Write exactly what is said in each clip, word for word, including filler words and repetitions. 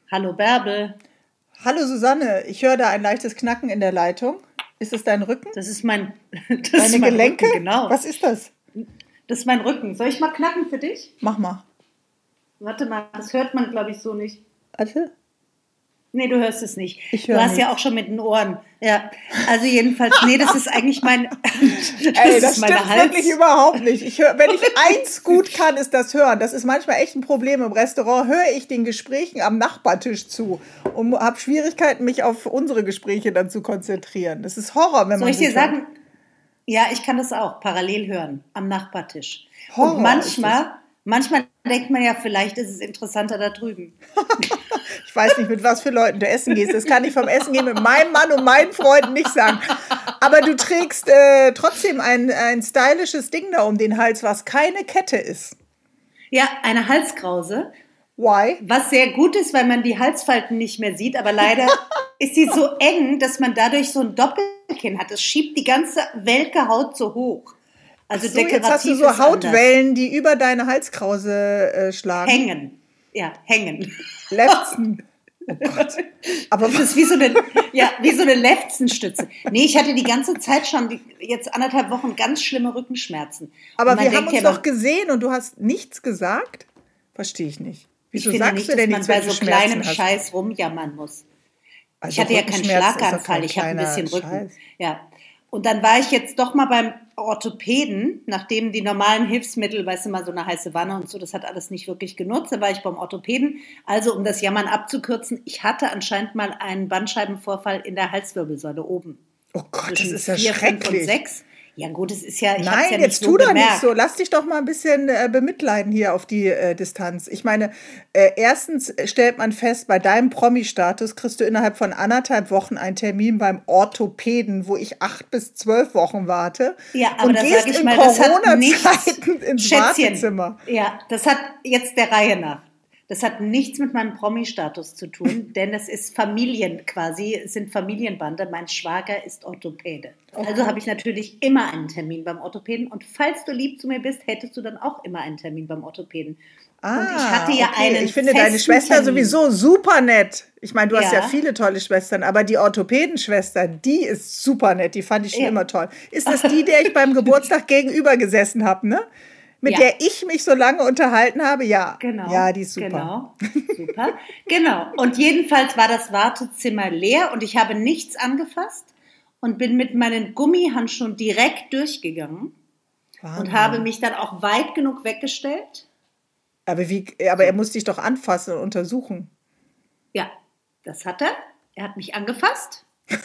Hallo Bärbel. Hallo Susanne, ich höre da ein leichtes Knacken in der Leitung. Ist es dein Rücken? Das ist mein, das Deine ist mein Gelenke? Rücken, genau. Was ist das? Das ist mein Rücken. Soll ich mal knacken für dich? Mach mal. Warte mal, das hört man, glaube ich, so nicht. Warte. Nee, du hörst es nicht. Ich du höre hast nichts. ja auch schon mit den Ohren. Ja, also jedenfalls, nee, das ist eigentlich mein, das Ey, das ist meine stimmt Hals. wirklich überhaupt nicht. Ich hör, wenn ich eins gut kann, ist das Hören. Das ist manchmal echt ein Problem im Restaurant. Höre ich den Gesprächen am Nachbartisch zu und habe Schwierigkeiten, mich auf unsere Gespräche dann zu konzentrieren. Das ist Horror, wenn Soll man ich dir gut hört. sagen? Ja, ich kann das auch parallel hören am Nachbartisch. Horror Und manchmal, manchmal denkt man ja, vielleicht ist es interessanter da drüben. Ich weiß nicht, mit was für Leuten du essen gehst. Das kann ich vom Essen gehen mit meinem Mann und meinen Freunden nicht sagen. Aber du trägst äh, trotzdem ein, ein stylisches Ding da um den Hals, was keine Kette ist. Ja, eine Halskrause. Why? Was sehr gut ist, weil man die Halsfalten nicht mehr sieht, aber leider ist sie so eng, dass man dadurch so ein Doppelkinn hat. Es schiebt die ganze welke Haut so hoch. Also So, jetzt dekorativ hast du ist so anders. Hautwellen, die über deine Halskrause äh, schlagen. Hängen. Ja, hängen. Lefzen. Oh Gott. Aber Das ist wie so eine, ja, wie so eine Lefzenstütze. Nee, ich hatte die ganze Zeit schon, die, jetzt anderthalb Wochen, ganz schlimme Rückenschmerzen. aber Und man wir denkt haben uns ja, doch gesehen und du hast nichts gesagt? Verstehe ich nicht. Wieso ich finde sagst nicht, du denn dass nichts, man wenn bei du so Schmerzen kleinem hast? Scheiß rumjammern muss. Also Ich hatte ja keinen Rückenschmerzen ist doch Schlaganfall, kein ich habe ein kleiner bisschen Rücken. Scheiß. Ja. Und dann war ich jetzt doch mal beim Orthopäden, nachdem die normalen Hilfsmittel, weißt du mal, so eine heiße Wanne und so, das hat alles nicht wirklich genutzt. Da war ich beim Orthopäden. Also, um das Jammern abzukürzen, ich hatte anscheinend mal einen Bandscheibenvorfall in der Halswirbelsäule oben. Oh Gott, das Zwischen ist ja vier, fünf und schrecklich. sechs. Ja gut, es ist ja, ich hab's Nein, ja jetzt nicht so tu doch nicht gemerkt. so. Lass dich doch mal ein bisschen äh, bemitleiden hier auf die äh, Distanz. Ich meine, äh, erstens stellt man fest, bei deinem Promi-Status kriegst du innerhalb von anderthalb Wochen einen Termin beim Orthopäden, wo ich acht bis zwölf Wochen warte. Ja, aber und da gehst sag ich in mal, das hat nichts, Corona-Zeiten ins Schätzchen, Wartezimmer. ja, das hat jetzt der Reihe nach. Das hat nichts mit meinem Promi-Status zu tun, denn es ist Familien quasi, es sind Familienbande. Mein Schwager ist Orthopäde. Also habe ich natürlich immer einen Termin beim Orthopäden. Und falls du lieb zu mir bist, hättest du dann auch immer einen Termin beim Orthopäden. Ah, und ich hatte ja okay. einen Ich finde deine festen Schwester Termin. sowieso super nett. Ich meine, du hast ja Ja. viele tolle Schwestern, aber die Orthopädenschwester, die ist super nett. Die fand ich schon Ja. immer toll. Ist das die, der ich beim Geburtstag gegenüber gesessen habe, ne? Mit Ja. der ich mich so lange unterhalten habe? Ja. Genau. Ja, die ist super. Genau. Super. Genau. Und jedenfalls war das Wartezimmer leer und ich habe nichts angefasst und bin mit meinen Gummihandschuhen direkt durchgegangen Wahnsinn. und habe mich dann auch weit genug weggestellt. Aber, wie, aber er muss dich doch anfassen und untersuchen. Ja, das hat er. Er hat mich angefasst.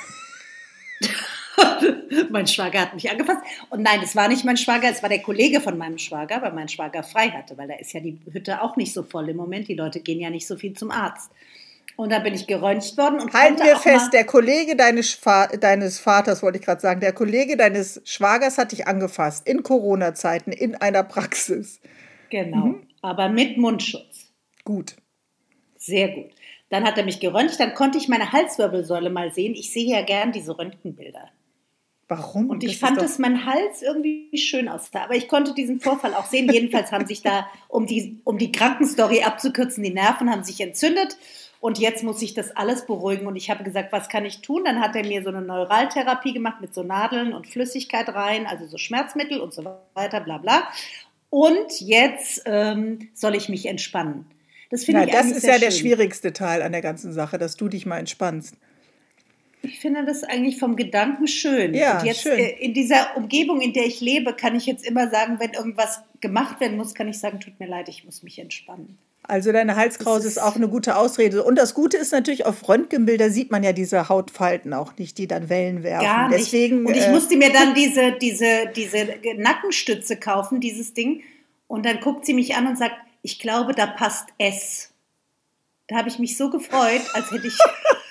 Mein Schwager hat mich angefasst. Und nein, das war nicht mein Schwager, es war der Kollege von meinem Schwager, weil mein Schwager frei hatte, weil da ist ja die Hütte auch nicht so voll im Moment. Die Leute gehen ja nicht so viel zum Arzt. Und dann bin ich geröntgt worden. Und Halten konnte wir auch fest, mal, der Kollege deines, Fa deines Vaters, wollte ich gerade sagen, der Kollege deines Schwagers hat dich angefasst in Corona-Zeiten in einer Praxis. Genau, Mhm. aber mit Mundschutz. Gut. Sehr gut. Dann hat er mich geröntgt, dann konnte ich meine Halswirbelsäule mal sehen. Ich sehe ja gern diese Röntgenbilder. Warum? Und ich Das fand, ist doch- dass mein Hals irgendwie schön aussah. Aber ich konnte diesen Vorfall auch sehen. Jedenfalls haben sich da, um die, um die Krankenstory abzukürzen, die Nerven haben sich entzündet. Und jetzt muss ich das alles beruhigen. Und ich habe gesagt, was kann ich tun? Dann hat er mir so eine Neuraltherapie gemacht mit so Nadeln und Flüssigkeit rein, also so Schmerzmittel und so weiter, bla bla. Und jetzt ähm, soll ich mich entspannen. Das finde Na, ich das eigentlich ist sehr ja der schön. schwierigste Teil an der ganzen Sache, dass du dich mal entspannst. Ich finde das eigentlich vom Gedanken schön. Ja, und jetzt schön. äh, in dieser Umgebung, in der ich lebe, kann ich jetzt immer sagen, wenn irgendwas gemacht werden muss, kann ich sagen, tut mir leid, ich muss mich entspannen. Also deine Halskrause Das ist ist- auch eine gute Ausrede. Und das Gute ist natürlich, auf Röntgenbilder sieht man ja diese Hautfalten auch nicht, die dann Wellen werfen. Gar nicht. Deswegen, und ich äh, musste mir dann diese, diese, diese Nackenstütze kaufen, dieses Ding. Und dann guckt sie mich an und sagt, ich glaube, da passt S. Da habe ich mich so gefreut, als hätte ich...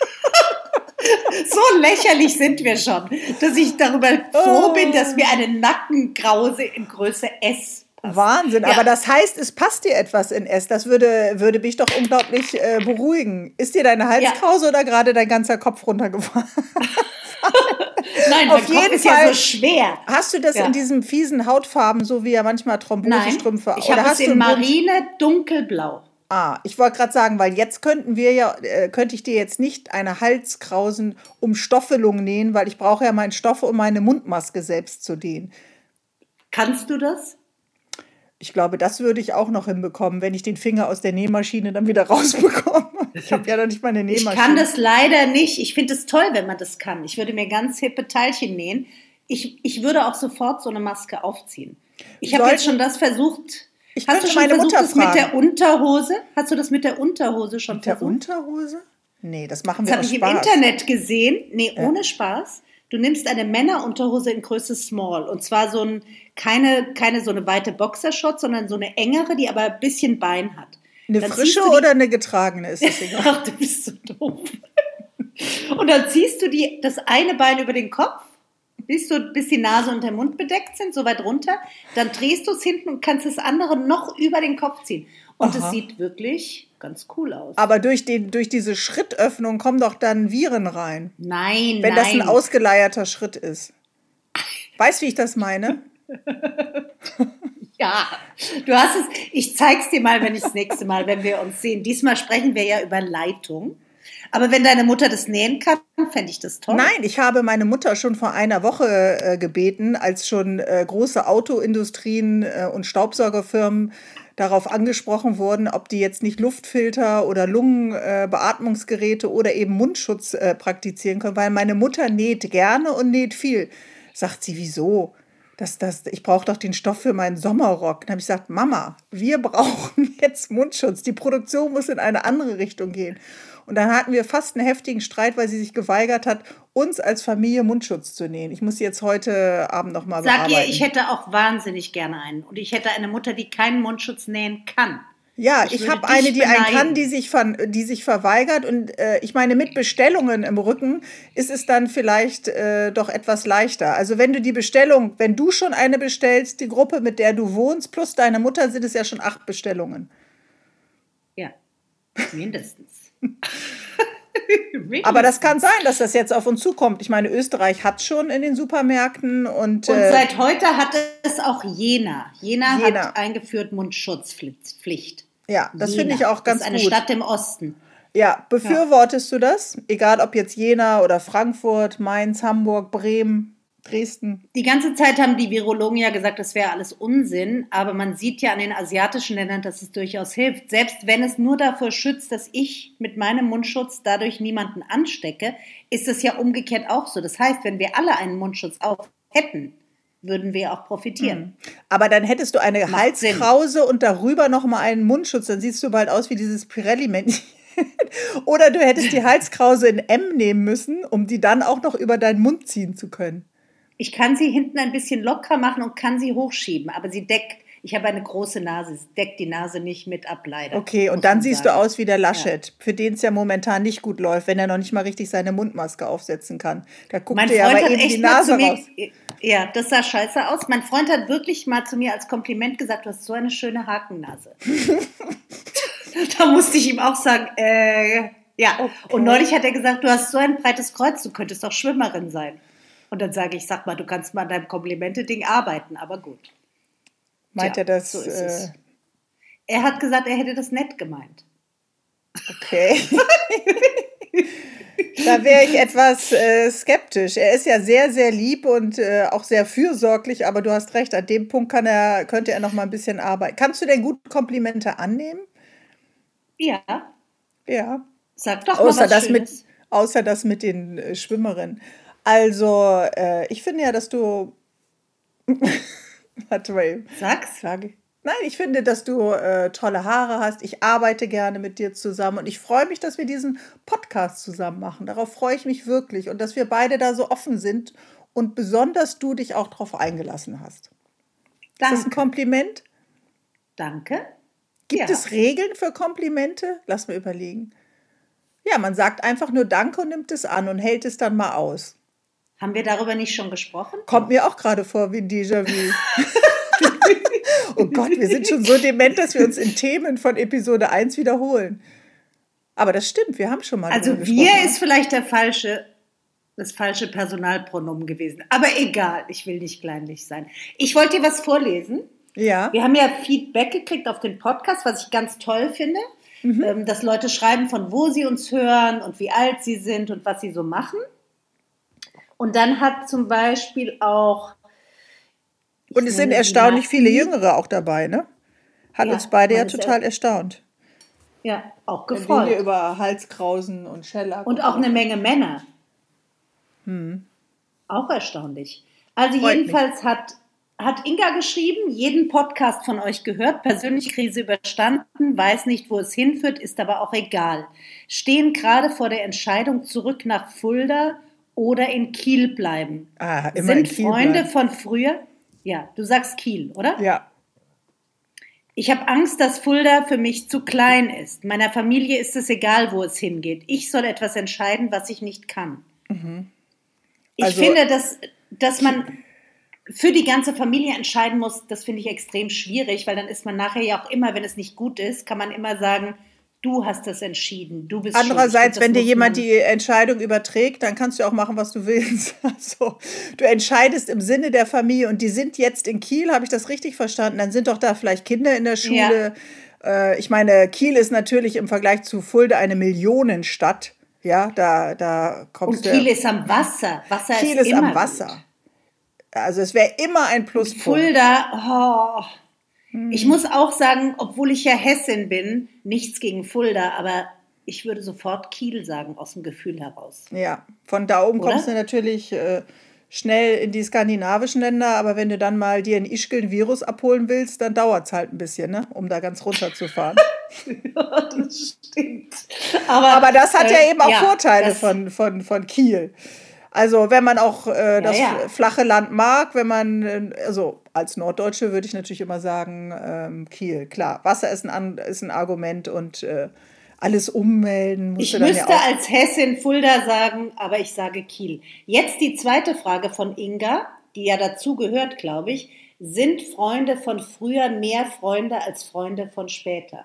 So lächerlich sind wir schon, dass ich darüber froh bin, dass mir eine Nackenkrause in Größe S passt. Wahnsinn. Ja. Aber das heißt, es passt dir etwas in S. Das würde, würde mich doch unglaublich äh, beruhigen. Ist dir deine Halskrause oder gerade dein ganzer Kopf runtergefallen? Nein, Auf mein Kopf jeden ist ja Fall. so schwer. Hast du das Ja. in diesen fiesen Hautfarben, so wie ja manchmal Nein, Thrombosestrümpfe? ich habe es hast du in einen Bund- Marine dunkelblau. Ah, ich wollte gerade sagen, weil jetzt könnten wir ja, äh, könnte ich dir jetzt nicht eine Halskrausen-Umstoffelung nähen, weil ich brauche ja meinen Stoff, um meine Mundmaske selbst zu nähen. Kannst du das? Ich glaube, das würde ich auch noch hinbekommen, wenn ich den Finger aus der Nähmaschine dann wieder rausbekomme. Ich habe ja noch nicht mal eine Nähmaschine. Ich kann das leider nicht. Ich finde es toll, wenn man das kann. Ich würde mir ganz hippe Teilchen nähen. Ich, ich würde auch sofort so eine Maske aufziehen. Ich habe jetzt schon das versucht. Ich Hast du könnte schon meine versucht, Mutter das mit fragen. der Unterhose? Hast du das mit der Unterhose schon Mit der versucht? Unterhose? Nee, das machen Das wir habe aus ich im Spaß. Internet gesehen. Nee, Ja. ohne Spaß. Du nimmst eine Männerunterhose in Größe Small. Und zwar so ein, keine, keine so eine weite Boxershot, sondern so eine engere, die aber ein bisschen Bein hat. Eine Dann frische ziehst du die- oder eine getragene, ist das egal. Ach, du bist so doof. Und dann ziehst du die, das eine Bein über den Kopf, bis, du, bis die Nase und der Mund bedeckt sind, so weit runter. Dann drehst du es hinten und kannst das andere noch über den Kopf ziehen. Und es Aha. sieht wirklich ganz cool aus. Aber durch, den, durch diese Schrittöffnung kommen doch dann Viren rein, Nein, wenn nein. das ein ausgeleierter Schritt ist. Weißt du, wie ich das meine? Ja, du hast es. Ich zeig's dir mal, wenn ich das nächste Mal, wenn wir uns sehen. Diesmal sprechen wir ja über Leitung. Aber wenn deine Mutter das nähen kann, fände ich das toll. Nein, ich habe meine Mutter schon vor einer Woche äh, gebeten, als schon äh, große Autoindustrien äh, und Staubsaugerfirmen darauf angesprochen wurden, ob die jetzt nicht Luftfilter oder Lungenbeatmungsgeräte äh, oder eben Mundschutz äh, praktizieren können, weil meine Mutter näht gerne und näht viel. Sagt sie, wieso? Das, das, ich brauche doch den Stoff für meinen Sommerrock. Dann habe ich gesagt, Mama, wir brauchen jetzt Mundschutz. Die Produktion muss in eine andere Richtung gehen. Und dann hatten wir fast einen heftigen Streit, weil sie sich geweigert hat, uns als Familie Mundschutz zu nähen. Ich muss sie jetzt heute Abend noch mal Sag bearbeiten. ihr, ich hätte auch wahnsinnig gerne einen. Und ich hätte eine Mutter, die keinen Mundschutz nähen kann. Ja, Ich ich, würde habe dich eine, die einen beneiden. kann, die sich, ver, die sich verweigert. Und äh, ich meine, mit Bestellungen im Rücken ist es dann vielleicht äh, doch etwas leichter. Also wenn du die Bestellung, wenn du schon eine bestellst, die Gruppe, mit der du wohnst, plus deine Mutter, sind es ja schon acht Bestellungen. Ja, mindestens. Aber das kann sein, dass das jetzt auf uns zukommt. Ich meine, Österreich hat schon in den Supermärkten und, Und äh, seit heute hat es auch Jena. Jena, Jena. hat eingeführt Mundschutzpflicht. ja, das Jena. finde ich auch ganz Das ist eine gut. Stadt im Osten. Ja, befürwortest du das? Egal ob jetzt Jena oder Frankfurt, Mainz, Hamburg, Bremen, Dresden. Die ganze Zeit haben die Virologen ja gesagt, das wäre alles Unsinn, aber man sieht ja an den asiatischen Ländern, dass es durchaus hilft. Selbst wenn es nur davor schützt, dass ich mit meinem Mundschutz dadurch niemanden anstecke, ist es ja umgekehrt auch so. Das heißt, wenn wir alle einen Mundschutz auf hätten, würden wir auch profitieren. Aber dann hättest du eine Macht Sinn. Halskrause und darüber nochmal einen Mundschutz. Dann siehst du bald aus wie dieses Pirelli-Männchen. Oder du hättest die Halskrause in M nehmen müssen, um die dann auch noch über deinen Mund ziehen zu können. Ich kann sie hinten ein bisschen locker machen und kann sie hochschieben, aber sie deckt, ich habe eine große Nase, sie deckt die Nase nicht mit ab, leider. Okay, und muss dann man siehst sagen. du aus wie der Laschet, für den es ja momentan nicht gut läuft, wenn er noch nicht mal richtig seine Mundmaske aufsetzen kann. Da guckt Mein dir ja Freund aber hat eben die echt mal Nase zu mir, raus. ja, das sah scheiße aus. Mein Freund hat wirklich mal zu mir als Kompliment gesagt, du hast so eine schöne Hakennase. Da musste ich ihm auch sagen, äh, ja. Okay. Und neulich hat er gesagt, du hast so ein breites Kreuz, du könntest doch Schwimmerin sein. Und dann sage ich, sag mal, du kannst mal an deinem Komplimente-Ding arbeiten, aber gut. Meint Tja, er das? so ist äh, es. Er hat gesagt, er hätte das nett gemeint. Okay. Da wäre ich etwas äh, skeptisch. Er ist ja sehr, sehr lieb und äh, auch sehr fürsorglich, aber du hast recht, an dem Punkt kann er, könnte er noch mal ein bisschen arbeiten. Kannst du denn gut Komplimente annehmen? Ja, Ja. sag doch mal Außer was das, mit, Schönes. außer das mit den äh, Schwimmerinnen. Also, äh, ich finde ja, dass du. Warte mal. Sag's. Sag ich. Nein, ich finde, dass du äh, tolle Haare hast. Ich arbeite gerne mit dir zusammen und ich freue mich, dass wir diesen Podcast zusammen machen. Darauf freue ich mich wirklich und dass wir beide da so offen sind und besonders du dich auch darauf eingelassen hast. Ist das ein Danke. Kompliment? Danke. Gibt Ja. es Regeln für Komplimente? Lass mir überlegen. Ja, man sagt einfach nur Danke und nimmt es an und hält es dann mal aus. Haben wir darüber nicht schon gesprochen? Kommt mir auch gerade vor wie ein Déjà-vu. Oh Gott, wir sind schon so dement, dass wir uns in Themen von Episode eins wiederholen. Aber das stimmt, wir haben schon mal Also drüber wir gesprochen. ist vielleicht der falsche, das falsche Personalpronomen gewesen. Aber egal, ich will nicht kleinlich sein. Ich wollte dir was vorlesen. Ja, Wir haben ja Feedback gekriegt auf den Podcast, was ich ganz toll finde. Mhm. ähm, dass Leute schreiben, von wo sie uns hören und wie alt sie sind und was sie so machen. Und dann hat zum Beispiel auch, Und ich es sind nenne sie erstaunlich viele Nati, Jüngere auch dabei, ne? Hat uns ja, beide ja man ist ja, total erstaunt. ja auch Wenn wir hier gefreut. über Halskrausen und Shellac Und und auch so. eine Menge Männer, Hm. auch erstaunlich. Also Freut mich. jedenfalls hat, hat Inga geschrieben, jeden Podcast von euch gehört, persönlich Krise überstanden, weiß nicht, wo es hinführt, ist aber auch egal. Stehen gerade vor der Entscheidung, zurück nach Fulda oder in Kiel bleiben. Ah, immer in Sind Kiel Freunde bleiben. von früher? Ja, du sagst Kiel, oder? Ja. Ich habe Angst, dass Fulda für mich zu klein ist. Meiner Familie ist es egal, wo es hingeht. Ich soll etwas entscheiden, was ich nicht kann. Ich Also, finde, dass, dass man für die ganze Familie entscheiden muss, das finde ich extrem schwierig, weil dann ist man nachher ja auch immer, wenn es nicht gut ist, kann man immer sagen, du hast das entschieden, du bist schuld. Ich finde, andererseits, das wenn dir muss jemand man, die Entscheidung überträgt, dann kannst du auch machen, was du willst. Also, du entscheidest im Sinne der Familie und die sind jetzt in Kiel, habe ich das richtig verstanden? Dann sind doch da vielleicht Kinder in der ja. Schule. Äh, ich meine, Kiel ist natürlich im Vergleich zu Fulda eine Millionenstadt. Ja, da, da Und kommst Kiel du. ist am Wasser. Wasser Kiel ist ist am immer gut. Wasser. Also es wäre immer ein Und Pluspunkt. Fulda, oh, ich muss auch sagen, obwohl ich ja Hessin bin, nichts gegen Fulda, aber ich würde sofort Kiel sagen, aus dem Gefühl heraus. Ja, von da oben kommst du Oder? natürlich äh, schnell in die skandinavischen Länder, aber wenn du dann mal dir in Ischgl ein Virus abholen willst, dann dauert es halt ein bisschen, ne, um da ganz runter zu fahren. Ja, das stimmt. Aber Aber das hat ja äh, eben auch ja, Vorteile das, von, von, von Kiel. Also wenn man auch äh, ja, das ja. flache Land mag, wenn man, äh, also als Norddeutsche würde ich natürlich immer sagen, ähm, Kiel. Klar, Wasser ist ein, An- ist ein Argument und äh, alles ummelden musst Ich du dann ja müsste auch. als Hessin Fulda sagen, aber ich sage Kiel. Jetzt die zweite Frage von Inga, die ja dazu gehört, glaube ich. Sind Freunde von früher mehr Freunde als Freunde von später?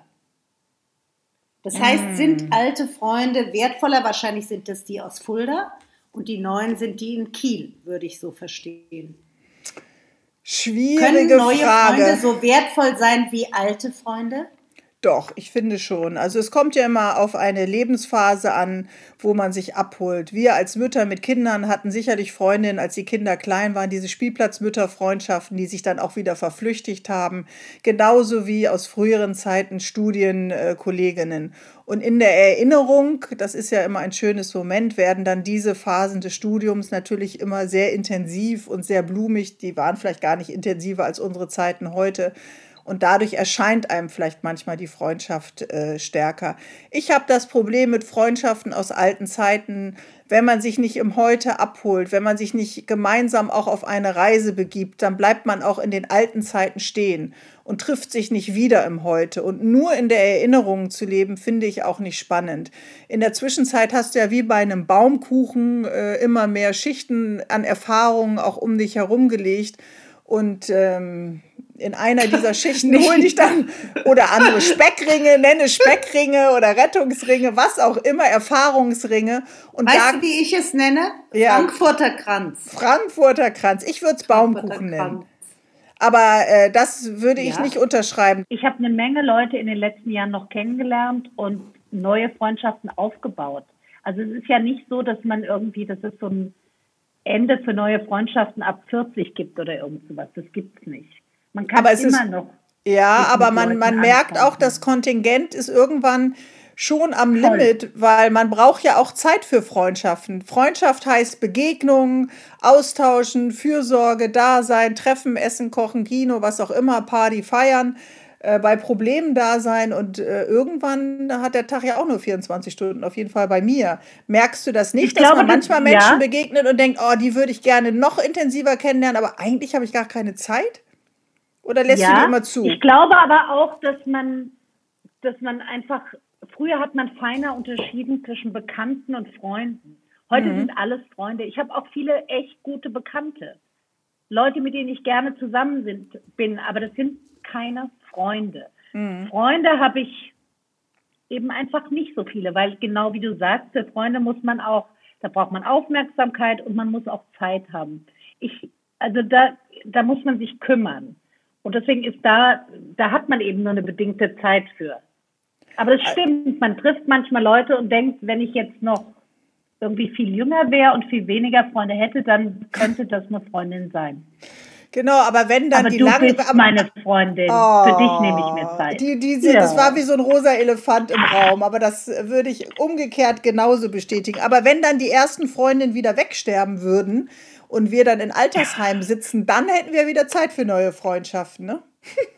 Das heißt, sind Mm, alte Freunde wertvoller? Wahrscheinlich sind das die aus Fulda und die neuen sind die in Kiel, würde ich so verstehen. Können schwierige neue Freunde Frage. so wertvoll sein wie alte Freunde? Doch, ich finde schon. Also es kommt ja immer auf eine Lebensphase an, wo man sich abholt. Wir als Mütter mit Kindern hatten sicherlich Freundinnen, als die Kinder klein waren, diese Spielplatzmütterfreundschaften, die sich dann auch wieder verflüchtigt haben. Genauso wie aus früheren Zeiten Studienkolleginnen. Und in der Erinnerung, das ist ja immer ein schönes Moment, werden dann diese Phasen des Studiums natürlich immer sehr intensiv und sehr blumig. Die waren vielleicht gar nicht intensiver als unsere Zeiten heute. Und dadurch erscheint einem vielleicht manchmal die Freundschaft äh, stärker. Ich habe das Problem mit Freundschaften aus alten Zeiten, wenn man sich nicht im Heute abholt, wenn man sich nicht gemeinsam auch auf eine Reise begibt, dann bleibt man auch in den alten Zeiten stehen und trifft sich nicht wieder im Heute. Und nur in der Erinnerung zu leben, finde ich auch nicht spannend. In der Zwischenzeit hast du ja wie bei einem Baumkuchen äh, immer mehr Schichten an Erfahrungen auch um dich herum gelegt. Und ähm, in einer dieser Schichten hol dich dann oder andere Speckringe, nenne Speckringe oder Rettungsringe, was auch immer, Erfahrungsringe. Und Weißt da, du, wie ich es nenne? ja, Frankfurter Kranz. Frankfurter Kranz. Ich würde es Frankfurter Baumkuchen nennen. Kranz. Aber äh, das würde ich nicht Ja. unterschreiben. Ich habe eine Menge Leute in den letzten Jahren noch kennengelernt und neue Freundschaften aufgebaut. Also es ist ja nicht so, dass man irgendwie, dass es so ein Ende für neue Freundschaften ab vierzig gibt oder irgend sowas. Das gibt's nicht. Man kann Aber es immer ist, noch ja, sich aber mit man, Leuten man merkt auch, anfreunden. das Kontingent ist irgendwann schon am Voll. Limit, weil man braucht ja auch Zeit für Freundschaften. Freundschaft heißt Begegnungen, Austauschen, Fürsorge, Dasein, Treffen, Essen, Kochen, Kino, was auch immer, Party, feiern, äh, bei Problemen da sein und äh, irgendwann hat der Tag ja auch nur vierundzwanzig Stunden, auf jeden Fall bei mir. Merkst du das Ich nicht, dass glaube, man das, manchmal Menschen ja, begegnet und denkt, oh, die würde ich gerne noch intensiver kennenlernen, aber eigentlich habe ich gar keine Zeit? Oder lässt du die ja. immer zu? Ich glaube aber auch, dass man, dass man einfach, früher hat man feiner unterschieden zwischen Bekannten und Freunden. Heute Mhm. sind alles Freunde. Ich habe auch viele echt gute Bekannte. Leute, mit denen ich gerne zusammen sind, bin, aber das sind keine Freunde. Mhm. Freunde habe ich eben einfach nicht so viele, weil genau wie du sagst, für Freunde muss man auch, da braucht man Aufmerksamkeit und man muss auch Zeit haben. Ich, also da, da muss man sich kümmern. Und deswegen ist da, da hat man eben nur eine bedingte Zeit für. Aber das stimmt, man trifft manchmal Leute und denkt, wenn ich jetzt noch irgendwie viel jünger wäre und viel weniger Freunde hätte, dann könnte das eine Freundin sein. Genau, aber wenn dann Aber die du lange... bist meine Freundin. Oh, Für dich nehme ich mir Zeit. Die, diese, Ja. Das war wie so ein rosa Elefant im Raum, aber das würde ich umgekehrt genauso bestätigen. Aber wenn dann die ersten Freundinnen wieder wegsterben würden und wir dann in Altersheimen sitzen, dann hätten wir wieder Zeit für neue Freundschaften, ne?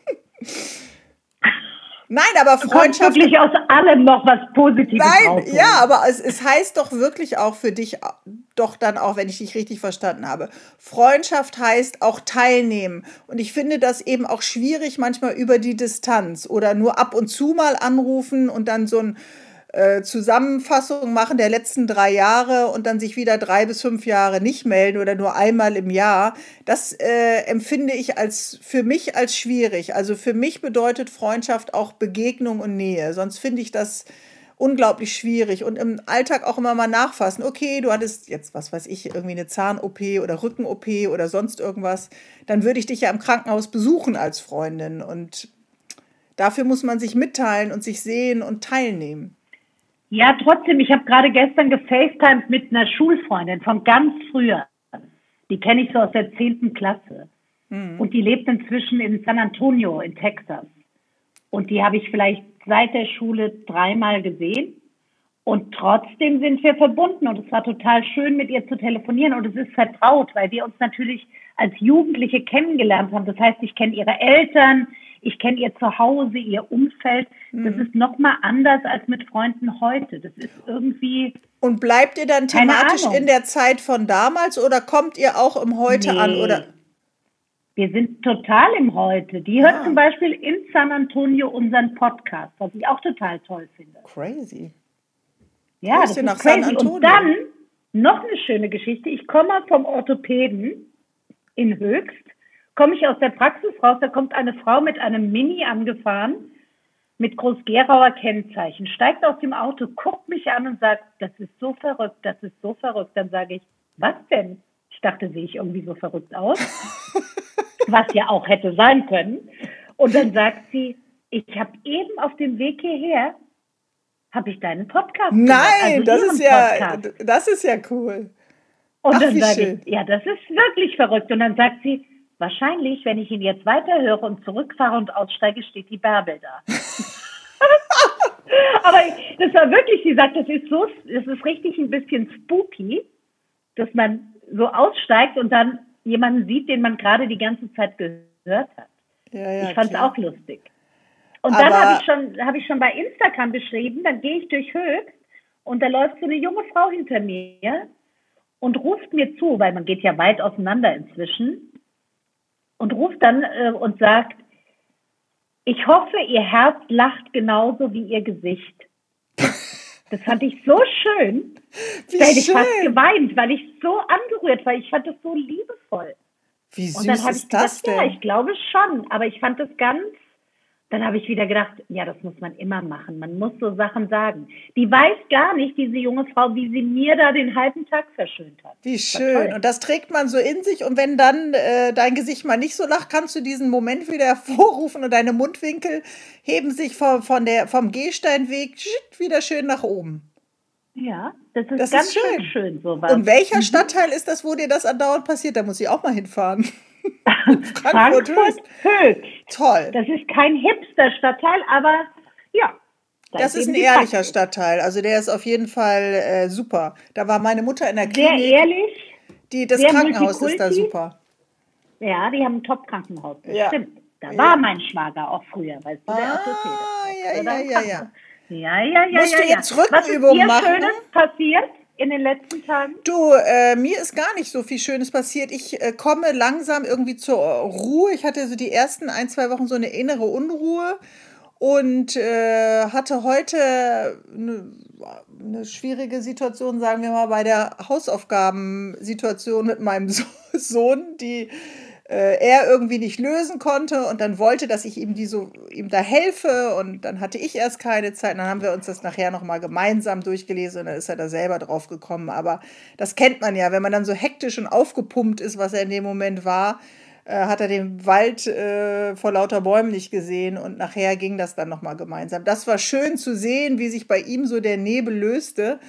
Nein, aber Du kannst Freundschaft... wirklich aus allem noch was Positives Nein, rausholen. ja, aber es, es heißt doch wirklich auch für dich, doch dann auch, wenn ich dich richtig verstanden habe, Freundschaft heißt auch teilnehmen. Und ich finde das eben auch schwierig manchmal über die Distanz oder nur ab und zu mal anrufen und dann so ein äh, Zusammenfassung machen der letzten drei Jahre und dann sich wieder drei bis fünf Jahre nicht melden oder nur einmal im Jahr. Das äh, empfinde ich als für mich als schwierig. Also für mich bedeutet Freundschaft auch Begegnung und Nähe. Sonst finde ich das unglaublich schwierig und im Alltag auch immer mal nachfassen. Okay, du hattest jetzt, was weiß ich, irgendwie eine Zahn-O P oder Rücken-O P oder sonst irgendwas. Dann würde ich dich ja im Krankenhaus besuchen als Freundin und dafür muss man sich mitteilen und sich sehen und teilnehmen. Ja, trotzdem, ich habe gerade gestern gefacetimed mit einer Schulfreundin von ganz früher. Die kenne ich so aus der zehnten Klasse. Mhm. Und die lebt inzwischen in San Antonio in Texas. Und die habe ich vielleicht seit der Schule dreimal gesehen. Und trotzdem sind wir verbunden. Und es war total schön, mit ihr zu telefonieren. Und es ist vertraut, weil wir uns natürlich als Jugendliche kennengelernt haben. Das heißt, ich kenne ihre Eltern, ich kenne ihr Zuhause, ihr Umfeld. Das Mhm. ist nochmal anders als mit Freunden heute. Das ist irgendwie... Und bleibt ihr dann Keine thematisch Ahnung. in der Zeit von damals oder kommt ihr auch im Heute an? Nee. Oder? Wir sind total im Heute. Die hört Ah. zum Beispiel in San Antonio unseren Podcast, was ich auch total toll finde. Crazy. Ja, das Grüße ist nach San crazy. Antonio. Und dann noch eine schöne Geschichte. Ich komme vom Orthopäden in Höchst, komme ich aus der Praxis raus, da kommt eine Frau mit einem Mini angefahren, mit Groß-Gerauer Kennzeichen, steigt aus dem Auto, guckt mich an und sagt, das ist so verrückt, das ist so verrückt. Dann sage ich, was denn? Ich dachte, sehe ich irgendwie so verrückt aus? Was ja auch hätte sein können. Und dann sagt sie, ich habe eben auf dem Weg hierher, habe ich deinen Podcast gehört, Nein, also das Ihren ist ja, Podcast. das ist ja cool. Und Ach, dann wie sage schön. ich, ja, das ist wirklich verrückt. Und dann sagt sie, wahrscheinlich, wenn ich ihn jetzt weiterhöre und zurückfahre und aussteige, steht die Bärbel da. Aber ich, das war wirklich, sie sagt, das ist so, das ist richtig ein bisschen spooky, dass man so aussteigt und dann jemanden sieht, den man gerade die ganze Zeit gehört hat. Ja, ja, Ich fand es klar. auch lustig. Und dann Aber- habe ich schon, habe ich schon bei Instagram beschrieben, dann gehe ich durch Höchst und da läuft so eine junge Frau hinter mir und ruft mir zu, weil man geht ja weit auseinander inzwischen, und ruft dann äh, und sagt, ich hoffe, ihr Herz lacht genauso wie ihr Gesicht. Das fand ich so schön, Wie da hätte ich fast schön. geweint, weil ich so angerührt war. Ich fand das so liebevoll. Wie Und dann süß habe ich ist das gedacht, ja, denn? ich glaube schon, aber ich fand das ganz, dann habe ich wieder gedacht, ja, das muss man immer machen, man muss so Sachen sagen. Die weiß gar nicht, diese junge Frau, wie sie mir da den halben Tag verschönt hat. Wie Das war schön. toll. Und das trägt man so in sich. Und wenn dann äh, dein Gesicht mal nicht so lacht, kannst du diesen Moment wieder hervorrufen und deine Mundwinkel heben sich vom, von der, vom Gehsteinweg schitt, wieder schön nach oben. Ja, das ist Das ganz ist schön. schön schön, sowas. Und welcher Stadtteil ist das, wo dir das andauernd passiert? Da muss ich auch mal hinfahren. Frankfurt Höchst. Höchst. Toll. Das ist kein Hipster-Stadtteil, aber ja. da Das ist eben ein die ehrlicher Praxis. Stadtteil. Also der ist auf jeden Fall äh, super. Da war meine Mutter in der Sehr Klinik. ehrlich. Die, das sehr Krankenhaus ist da Multikulti. super. Ja, die haben ein Top-Krankenhaus. Das Ja. stimmt. Da Ja. war mein Schwager auch früher, weißt du, der Ah, Orthopäde. ja, Oder ja, im ja, ja. Krankenhaus. Ja, ja, ja, Musst ja, du ja. jetzt Was ist Rückenübungen dir machen? Schönes passiert in den letzten Tagen? Du, äh, mir ist gar nicht so viel Schönes passiert. Ich äh, komme langsam irgendwie zur Ruhe. Ich hatte so die ersten ein, zwei Wochen so eine innere Unruhe und äh, hatte heute eine, eine schwierige Situation, sagen wir mal, bei der Hausaufgabensituation mit meinem So- Sohn, die äh, er irgendwie nicht lösen konnte und dann wollte, dass ich ihm die so ihm da helfe und dann hatte ich erst keine Zeit. Und dann haben wir uns das nachher nochmal gemeinsam durchgelesen und dann ist er da selber drauf gekommen. Aber das kennt man ja, wenn man dann so hektisch und aufgepumpt ist, was er in dem Moment war, äh, hat er den Wald äh, vor lauter Bäumen nicht gesehen und nachher ging das dann nochmal gemeinsam. Das war schön zu sehen, wie sich bei ihm so der Nebel löste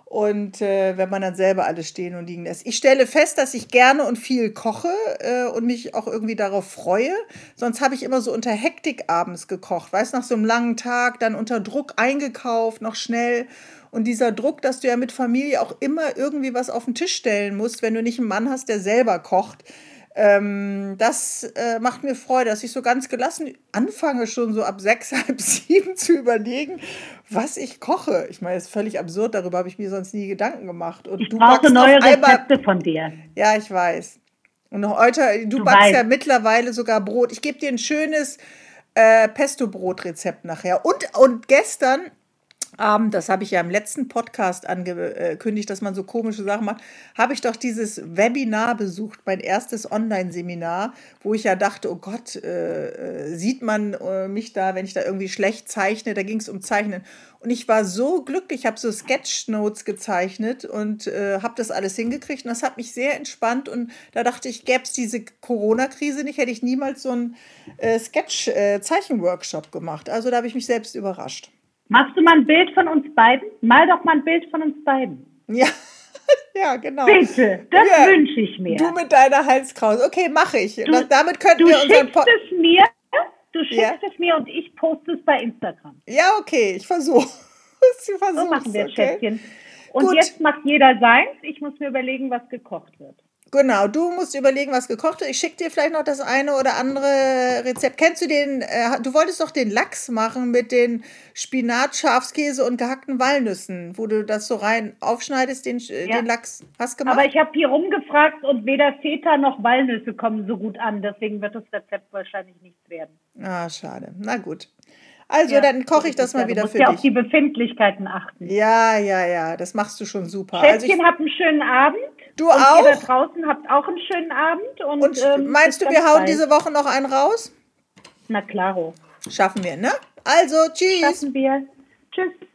und äh, wenn man dann selber alles stehen und liegen lässt. Ich stelle fest, dass ich gerne und viel koche äh, und mich auch irgendwie darauf freue. Sonst habe ich immer so unter Hektik abends gekocht. Weißt, nach so einem langen Tag, dann unter Druck eingekauft, noch schnell. Und dieser Druck, dass du ja mit Familie auch immer irgendwie was auf den Tisch stellen musst, wenn du nicht einen Mann hast, der selber kocht. Ähm, das äh, macht mir Freude, dass ich so ganz gelassen anfange, schon so ab sechs, halb sieben zu überlegen, was ich koche. Ich meine, das ist völlig absurd, darüber habe ich mir sonst nie Gedanken gemacht. Und Ich du brauche backst neue auf einmal, Rezepte von dir. ja, ich weiß. Und noch heute, du Du backst weißt. ja mittlerweile sogar Brot. Ich gebe dir ein schönes äh, Pesto-Brot-Rezept nachher. Und, und gestern Abend, das habe ich ja im letzten Podcast angekündigt, dass man so komische Sachen macht, habe ich doch dieses Webinar besucht, mein erstes Online-Seminar, wo ich ja dachte, oh Gott, äh, sieht man äh, mich da, wenn ich da irgendwie schlecht zeichne, da ging es um Zeichnen. Und ich war so glücklich, ich habe so Sketchnotes gezeichnet und äh, habe das alles hingekriegt und das hat mich sehr entspannt und da dachte ich, gäbe es diese Corona-Krise nicht, hätte ich niemals so einen äh, Sketch-Zeichen-Workshop gemacht. Also da habe ich mich selbst überrascht. Machst du mal ein Bild von uns beiden? Mal doch mal ein Bild von uns beiden. Ja, ja, genau. Bitte, das Ja, wünsche ich mir. Du mit deiner Halskrause. Okay, mache ich. Du- Das, damit könnten Du wir unseren schickst Pod es mir, du schickst Ja. es mir und ich poste es bei Instagram. Ja, okay, ich versuche. Ich So versuch's, machen wir es, okay? Schätzchen. Und Gut. jetzt macht jeder seins. Ich muss mir überlegen, was gekocht wird. Genau, du musst überlegen, was gekocht wird. Ich schicke dir vielleicht noch das eine oder andere Rezept. Kennst du den, äh, du wolltest doch den Lachs machen mit den Spinat, Schafskäse und gehackten Walnüssen, wo du das so rein aufschneidest, den, äh, Ja. den Lachs. Hast du gemacht? Aber ich habe hier rumgefragt und weder Feta noch Walnüsse kommen so gut an. Deswegen wird das Rezept wahrscheinlich nichts werden. Ah, schade. Na gut. Also, Ja, dann koche ich ist das es mal ja. wieder Du musst für ja auf dich. die Befindlichkeiten achten. Ja, ja, ja, das machst du schon super. Also Schätzchen, ich, habt einen schönen Abend. Du und auch? ihr da draußen habt auch einen schönen Abend. Und, und ähm, meinst du, bis wir ganz hauen bald. diese Woche noch einen raus? Na klaro. Schaffen wir, ne? Also, tschüss. Schaffen wir. Tschüss.